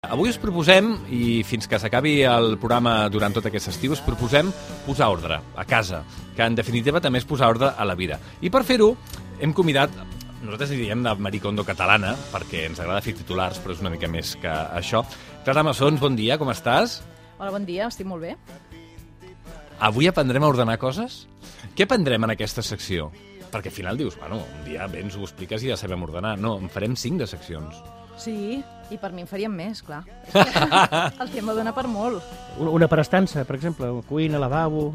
Avui us proposem, i fins que s'acabi el programa durant tot aquest estiu, us proposem posar ordre a casa, que en definitiva també és posar ordre a la vida. I per fer-ho hem convidat, nosaltres diem de Maricondo catalana, perquè ens agrada fer titulars, però és una mica més que això. Clara Massons, bon dia, com estàs? Hola, bon dia, estic molt bé. Avui aprendrem a ordenar coses? Què aprendrem en aquesta secció? Perquè al final dius, bueno, un dia vens, ho expliques i ja sabem ordenar. No, en farem 5 de seccions. Sí, i per mi en faríem més, clar. El tema dona per molt. Una per estança, per exemple, cuina, lavabo...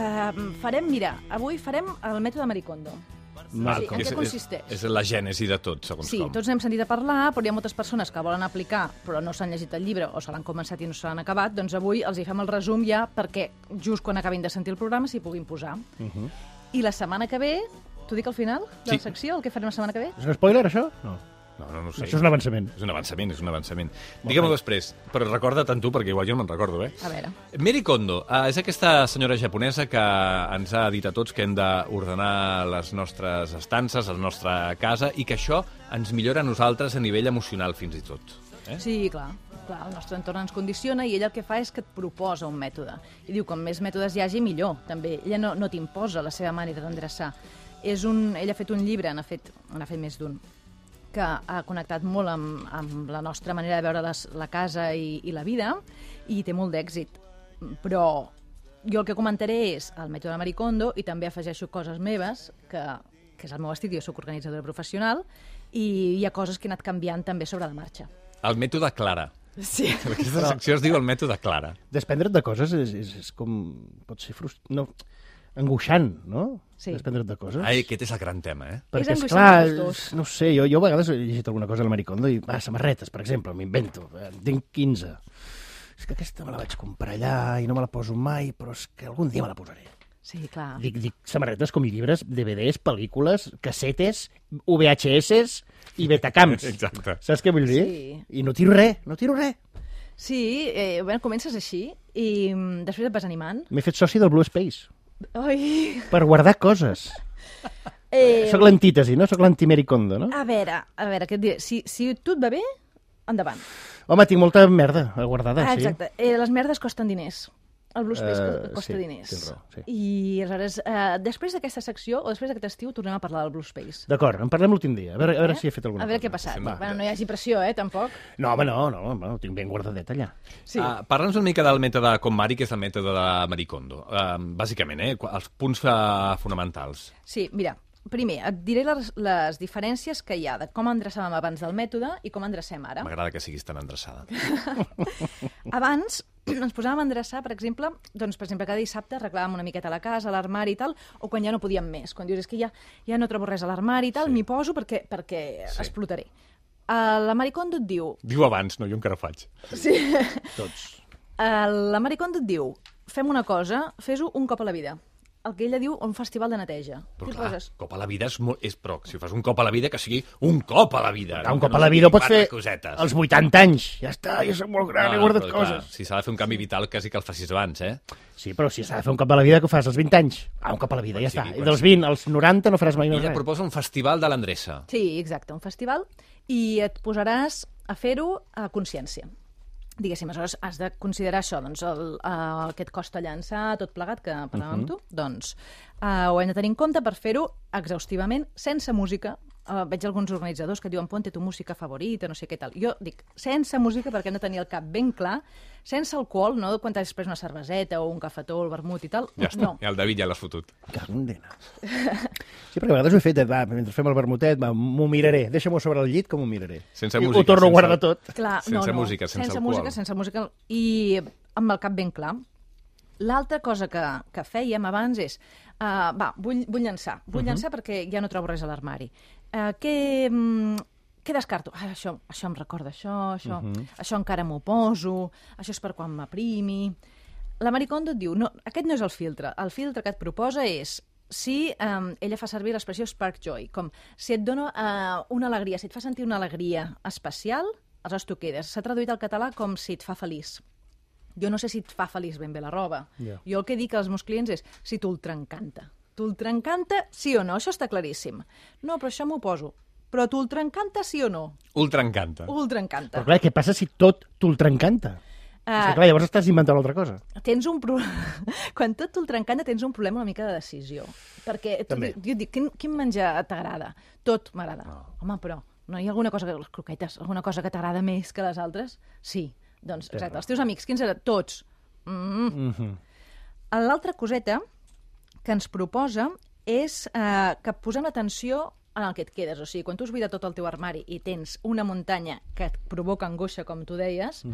Avui farem el mètode Maricondo. Val, en què consisteix? És la gènesi de tot, segons sí, com. Tots n'hem sentit a parlar, però hi ha moltes persones que volen aplicar, però no s'han llegit el llibre, o se l'han començat i no se l'han acabat, doncs avui els hi fem el resum ja perquè just quan acabin de sentir el programa s'hi puguin posar. I la setmana que ve, t'ho dic al final de la secció, el que farem la setmana que ve? És un spoiler, això? No. No ho sé. Això és un avançament. És un avançament. Digue-m'ho després, però recorda tant tu, perquè igual jo no me'n recordo, A veure. Mary Kondo és aquesta senyora japonesa que ens ha dit a tots que hem d'ordenar les nostres estances, la nostra casa, i que això ens millora a nosaltres a nivell emocional, fins i tot. Sí, clar, el nostre entorn ens condiciona i ella el que fa és que et proposa un mètode. I diu, com més mètodes hi hagi, millor, també. Ella no t'imposa la seva manera d'endreçar. Ella ha fet un llibre, n'ha fet més d'un, que ha connectat molt amb la nostra manera de veure la casa i la vida, i té molt d'èxit. Però jo el que comentaré és el mètode Maricondo i també afegeixo coses meves, que és el meu estil, jo soc organitzadora professional, i hi ha coses que he anat canviant també sobre la marxa. El mètode Clara. Sí. Aquesta secció es diu el mètode Clara. Desprendre't de coses és com... pot ser angoixant, no? Sí. Desprendre't de coses. Ai, aquest és el gran tema, Perquè, és esclar, angoixant pels dos. no sé, jo a vegades he llegit alguna cosa del Maricondo i, samarretes, per exemple, m'invento, en tinc 15. És que aquesta me la vaig comprar allà i no me la poso mai, però és que algun dia me la posaré. Sí, clar. Dic samarretes com llibres, DVDs, pel·lícules, cassetes, VHS i Betacams. Exacte. Saps què vull dir? Sí. I no tiro res. Sí, comences així i després et vas animant. M'he fet soci del Blue Space Ai... per guardar coses. Soc l'antítesi, no? Soc l'anti-Maricondo, no? A veure, què et diré? Si tu et va bé, endavant. Home, tinc molta merda guardada, sí. Exacte. Les merdes costen diners. El Blue Space costa diners. tens raó, sí. I aleshores, després d'aquesta secció, o després d'aquest estiu, tornem a parlar del Blue Space. D'acord, en parlem l'últim dia. A veure si he fet alguna cosa. A veure què ha passat. Sí, Bueno, no hi hagi pressió, tampoc. No, home, no, ho tinc ben guardadet allà. Sí. Parla'ns una mica del mètode KonMari, que és el mètode de Maricondo. Bàsicament, els punts fonamentals. Sí, mira, primer, et diré les diferències que hi ha de com endreçàvem abans del mètode i com endrecem ara. M'agrada que siguis tan endreçada. Abans ens posàvem a endreçar, per exemple, cada dissabte arreglàvem una miqueta la casa, l'armari i tal, o quan ja no podíem més. Quan dius, és que ja no trobo res a l'armari i tal, m'hi poso perquè explotaré. La Maricondo et diu... Diu abans, no? Jo encara ho faig. Sí. Tots. La Maricondo et diu, fem una cosa, fes-ho un cop a la vida. El que ella diu un festival de neteja. Però clar, cop a la vida és però si fas un cop a la vida, que sigui un cop a la vida. Un cop a la vida ho pots fer als 80 anys. Ja està, ja soc molt gran, he guardat coses. Clar, si s'ha de fer un canvi vital, quasi que el facis abans, Sí, però si s'ha de fer un cop a la vida, que ho fas als 20 anys? Un cop a la vida, ja està. I dels 20 als 90 no faràs mai més res. Ella proposa un festival de l'endreça. Sí, exacte, un festival, i et posaràs a fer-ho a consciència. Diguéssim, aleshores has de considerar això, doncs el que et costa llançar, tot plegat, que parlàvem amb tu, doncs ho hem de tenir en compte per fer-ho exhaustivament, sense música. Veig alguns organitzadors que diuen ponte tu música favorita, no sé què tal. Jo dic, sense música, perquè hem de tenir el cap ben clar, sense alcohol, no quan t'has pres una cerveseta o un cafetó, el vermut i tal. Ja està, ja el David ja l'has fotut. Cagondena. Sí, perquè a vegades ho he fet, mentre fem el vermutet, m'ho miraré, deixa-m'ho sobre el llit que m'ho miraré. Sense música. Ho torno a guardar tot. Clar, sense música, sense alcohol. Sense música, i amb el cap ben clar. L'altra cosa que fèiem abans és, vull llançar. Vull llançar perquè ja no trobo res a l'armari. Què descarto? Això em recorda això encara m'ho poso, això és per quan m'aprimi. La Maricondo et diu, no, aquest no és el filtre que et proposa és, si ella fa servir l'expressió spark joy, com si et dona una alegria, si et fa sentir una alegria especial, aleshores tu quedes. S'ha traduït al català com si et fa feliç. Jo no sé si et fa feliç ben bé la roba. Yeah. Jo el que dic als meus clients és si t'ultraencanta. T'ultraencanta, sí o no? Això està claríssim. No, però això m'ho poso. Però t'ultra encanta, sí o no? Ultra encanta. Ultra encanta. Però clar, què passa si tot t'ultra encanta? És que clar, llavors estàs inventant l'altra cosa. Tens un Quan tot t'ultra encanta tens un problema una mica de decisió. Perquè També. jo dic, quin menjar t'agrada? Tot m'agrada. Home, però no hi ha alguna cosa, les croquetes, alguna cosa que t'agrada més que les altres? Sí. Doncs, exacte, els teus amics, quins eren? Tots. L'altra coseta que ens proposa és que posem l'atenció en el que et quedes. O sigui, quan tu has buidat tot el teu armari i tens una muntanya que et provoca angoixa, com tu deies,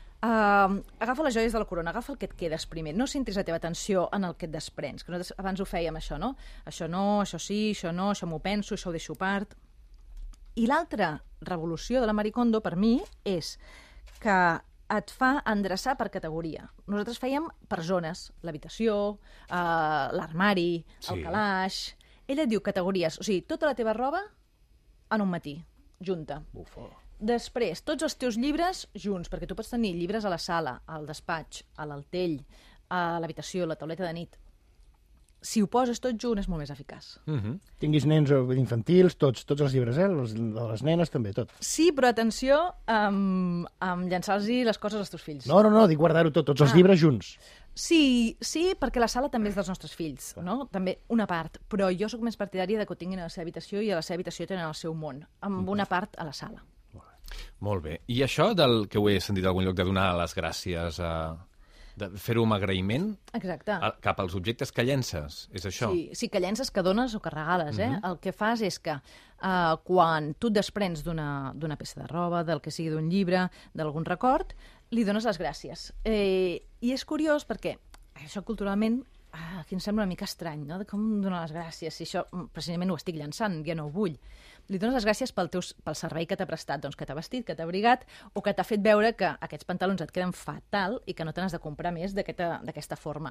agafa les joies de la corona, agafa el que et quedes primer. No centris la teva atenció en el que et desprens, que nosaltres abans ho fèiem, això, no? Això no, això sí, això no, això m'ho penso, això ho deixo a part. I l'altra revolució de la Marie Kondo, per mi, és que et fa endreçar per categoria. Nosaltres fèiem per zones, l'habitació, l'armari, el calaix. Ella et diu categories, o sigui, tota la teva roba en un matí, junta. Bufo. Després, tots els teus llibres junts, perquè tu pots tenir llibres a la sala, al despatx, a l'altell, a l'habitació, a la tauleta de nit. Si ho poses tot junt és molt més eficaç. Tinguis nens o infantils, tots els llibres, els de les nenes també, tot. Sí, però atenció amb llançar-los les coses als teus fills. No, dic guardar-ho tot, tots els llibres junts. Sí, perquè la sala també és dels nostres fills, no? També una part, però jo sóc més partidària de que ho tinguin a la seva habitació i a la seva habitació tenen el seu món, amb una part a la sala. Molt bé. I això del que ho he sentit a algun lloc, de donar les gràcies, de fer-ho amb agraïment cap als objectes que llences, és això? Sí, que llences, que dones o que regales. El que fas és que quan tu et desprens d'una peça de roba, del que sigui d'un llibre, d'algun record, li dones les gràcies. I és curiós perquè això culturalment aquí em sembla una mica estrany, no? De com donar les gràcies, si això precisament ho estic llançant, ja no ho vull. Li dones les gràcies pel servei que t'ha prestat, doncs que t'ha vestit, que t'ha abrigat, o que t'ha fet veure que aquests pantalons et queden fatal i que no te n'has de comprar més d'aquesta forma.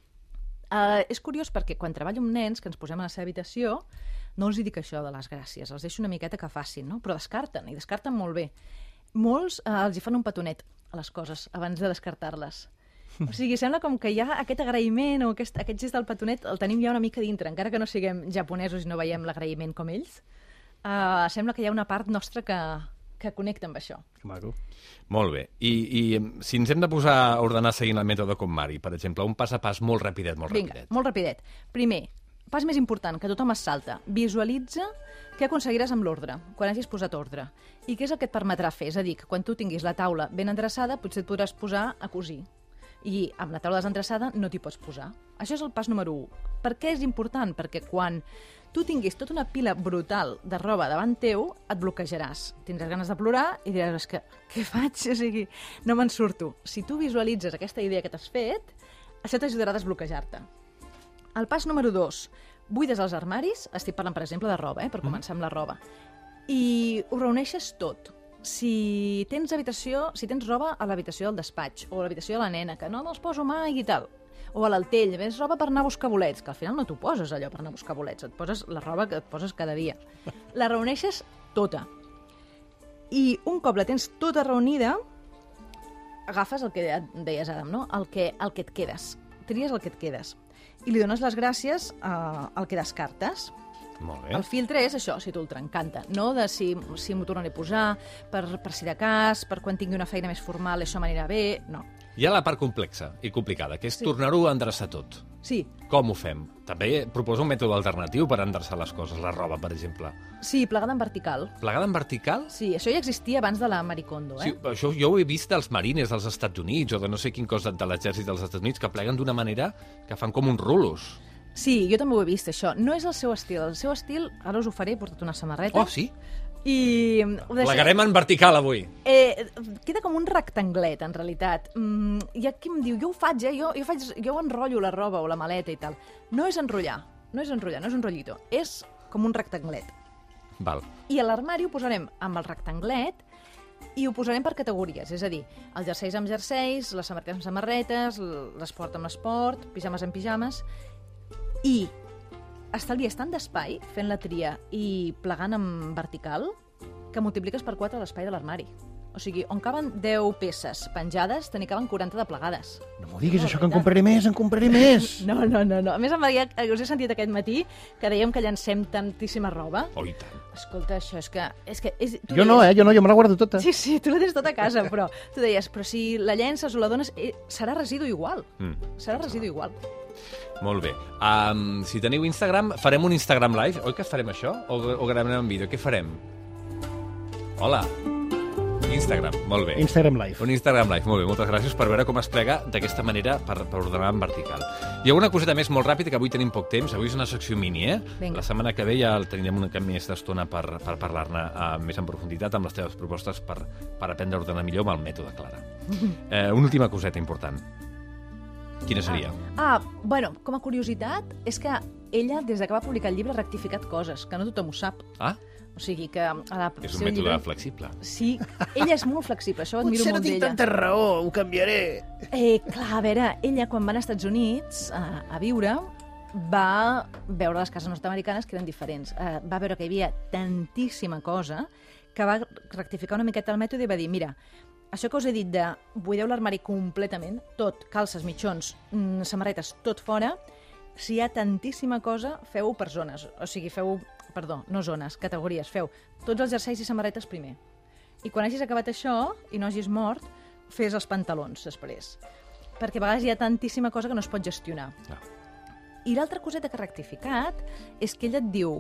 És curiós perquè quan treballo amb nens que ens posem a la seva habitació, no els dic això de les gràcies, els deixo una miqueta que facin, no? Però descarten, i descarten molt bé. Molts els hi fan un petonet a les coses abans de descartar-les. O sigui, sembla com que ja aquest agraïment o aquest gest del petonet el tenim ja una mica dintre, encara que no siguem japonesos i no veiem l'agraïment com ells. Sembla que hi ha una part nostra que connecta amb això. Que maco. Molt bé. I si ens hem de posar a ordenar seguint el mètode KonMari, per exemple, un pas a pas molt rapidet, Vinga, molt rapidet. Primer, pas més important, que tothom es salta. Visualitza què aconseguiràs amb l'ordre, quan hagis posat ordre. I què és el que et permetrà fer? És a dir, que quan tu tinguis la taula ben endreçada, potser et podràs posar a cosir. I amb la taula desendreçada no t'hi pots posar. Això és el pas número 1. Per què és important? Perquè quan tu tinguis tota una pila brutal de roba davant teu, et bloquejaràs. Tindràs ganes de plorar i diràs que què faig? O sigui, no me'n surto. Si tu visualitzes aquesta idea que t'has fet, això t'ajudarà a desbloquejar-te. El pas número 2. Buides els armaris, estic parlant, per exemple, de roba, per començar amb la roba, i ho reuneixes tot. Si tens roba a l'habitació del despatx o a l'habitació de la nena, que no me'ls poso mai i tal, o a l'altell, ves roba per anar a buscar bolets, que al final no t'ho poses allò per anar a buscar bolets, et poses la roba que et poses cada dia. La reuneixes tota. I un cop la tens tota reunida, agafes el que deies, Adam, no? El que et quedes. Tries el que et quedes. I li dones les gràcies al que descartes. Molt bé. El filtre és això, si t'ultra encanta, no de si m'ho tornaré a posar, per si de cas, per quan tingui una feina més formal això m'anirà bé, no. Hi ha la part complexa i complicada, que és tornar-ho a endreçar tot. Sí. Com ho fem? També proposa un mètode alternatiu per endreçar les coses, la roba, per exemple. Sí, plegada en vertical. Plegada en vertical? Sí, això ja existia abans de la Marie Kondo, Sí, això jo ho he vist dels marines dels Estats Units o de no sé quin cos de l'exèrcit dels Estats Units que pleguen d'una manera que fan com uns rulos. Sí, jo també ho he vist, això. No és el seu estil. El seu estil, ara us ho faré, he portat una samarreta. Oh, sí? I plegarem en vertical avui. Queda com un rectanglet, en realitat. Hi ha qui em diu, jo ho faig, jo enrotllo la roba o la maleta i tal. No és enrotllar, no és un rotllito. És com un rectanglet. Val. I a l'armari ho posarem amb el rectanglet i ho posarem per categories, és a dir, els jerseis amb jerseis, les samarretes amb samarretes, l'esport amb l'esport, pijames amb pijames, i estalvies tant d'espai fent la tria i plegant en vertical que multipliques per 4 l'espai de l'armari. O sigui, on caben 10 peces penjades, te n'hi caben 40 de plegades. No m'ho diguis, això, que en compraré més. No. A més, us he sentit aquest matí que dèiem que llancem tantíssima roba. Oh, i tant. Escolta, això és que... Jo no, jo me la guardo tota. Sí, tu la tens tota a casa, però tu deies, però si la llences o la dones, serà residu igual. Serà residu igual. Molt bé. Si teniu Instagram, farem un Instagram Live. Oi que farem això? O gravarem en vídeo? Què farem? Hola. Instagram, molt bé. Instagram Live. Un Instagram Live, molt bé. Moltes gràcies per veure com es plega d'aquesta manera per ordenar en vertical. Hi ha una coseta més molt ràpida, que avui tenim poc temps. Avui és una secció mini, Vinga. La setmana que ve ja tindrem una més d'estona per parlar-ne més en profunditat amb les teves propostes per aprendre a ordenar millor amb el mètode Clara. Una última coseta important. Quina seria? Bueno, com a curiositat, és que ella, des que va publicar el llibre, ha rectificat coses, que no tothom ho sap. O sigui que... És un mètode flexible. Sí, ella és molt flexible, això ho admiro molt d'ella. Potser no tinc tanta raó, ho canviaré. Clar, a veure, ella quan va anar als Estats Units a viure va veure les cases nord-americanes que eren diferents. Va veure que hi havia tantíssima cosa que va rectificar una miqueta el mètode i va dir, mira, això que us he dit de buideu l'armari completament, tot, calces, mitjons, samarretes, tot fora, si hi ha tantíssima cosa, feu-ho per zones. O sigui, no zones, categories. Feu tots els jerseis i samarretes primer. I quan hagis acabat això i no hagis mort, fes els pantalons després. Perquè a vegades hi ha tantíssima cosa que no es pot gestionar. I l'altra coseta que ha rectificat és que ella et diu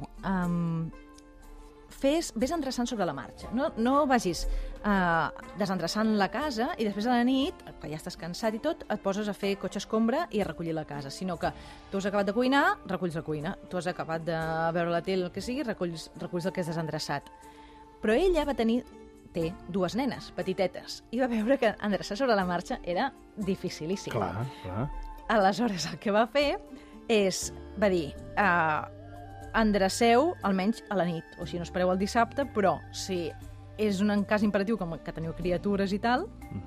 vés endreçant sobre la marxa. No vagis desendreçant la casa i després a la nit, que ja estàs cansat i tot, et poses a fer cotxe escombra i a recollir la casa, sinó que tu has acabat de cuinar, reculls la cuina, tu has acabat de veure la tele, el que sigui, reculls el que has desendreçat. Però ella té 2 nenes petitetes i va veure que endreçar sobre la marxa era dificilíssim. Clar. Aleshores, el que va fer va dir... endreceu almenys a la nit, o si no espereu el dissabte, però si és un cas imperatiu com que teniu criatures i tal,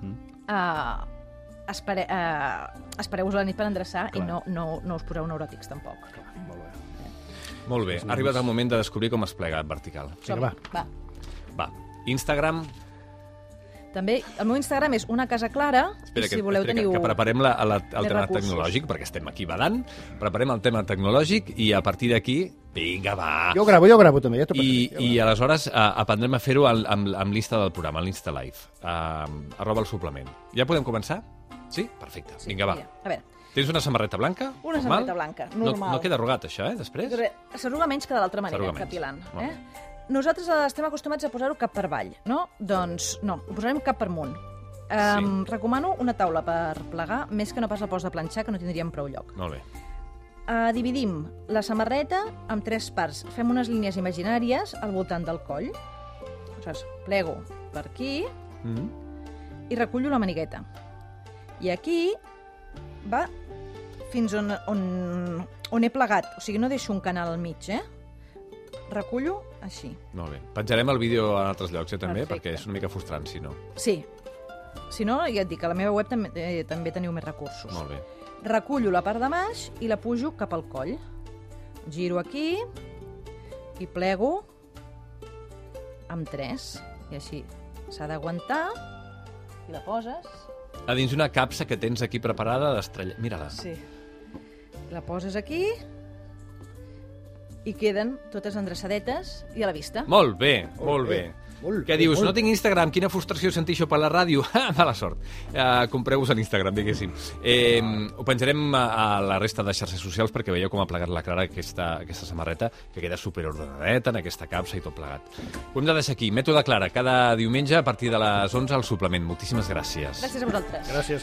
espereu-vos a la nit per endreçar. Clar. I no us poseu neuròtics tampoc. Clar, molt bé. Molt bé, ha arribat el moment de descobrir com es plega vertical. Va. Instagram... També, el meu Instagram és una casa clara. Espera, si voleu teniu... que preparem el tema tecnològic, perquè estem aquí badant. Preparem el tema tecnològic i a partir d'aquí, vinga, va! Jo gravo també. I aleshores aprendrem a fer-ho amb lista del programa, l'Insta Live. @ el suplement. Ja podem començar? Sí? Perfecte. Vinga, va. A veure. Tens una samarreta blanca? Una samarreta blanca, normal. No queda arrugat, això, després? S'arruga menys que de l'altra manera, capilant. Nosaltres estem acostumats a posar-ho cap per avall, no? Doncs no, ho posarem cap per amunt. Recomano una taula per plegar, més que no pas la pots de planxar, que no tindríem prou lloc. Molt bé. Dividim la samarreta en 3 parts. Fem unes línies imaginàries al voltant del coll. Aleshores, plego per aquí i recullo la manigueta. I aquí va fins on he plegat. O sigui, no deixo un canal al mig, recullo així. Molt bé. Penjarem el vídeo en altres llocs, també, Perfecte. perquè és una mica frustrant, si no. Sí. Si no, ja et dic, a la meva web també teniu més recursos. Molt bé. Recullo la part de baix i la pujo cap al coll. Giro aquí i plego amb 3. I així s'ha d'aguantar i la poses. A dins una capsa que tens aquí preparada d'estrella... Mira-la. Sí. La poses aquí i queden totes endreçadetes i a la vista. Molt bé, molt bé. Què dius? No tinc Instagram, quina frustració sentir això per la ràdio. Mala sort. Compreu-vos a l'Instagram, diguéssim. Ho penjarem a la resta de xarxes socials perquè veieu com ha plegat la Clara aquesta samarreta, que queda superordenadeta en aquesta capsa i tot plegat. Ho hem de deixar aquí. Mètode Clara, cada diumenge a partir de les 11 al suplement. Moltíssimes gràcies. Gràcies a vosaltres. Gràcies.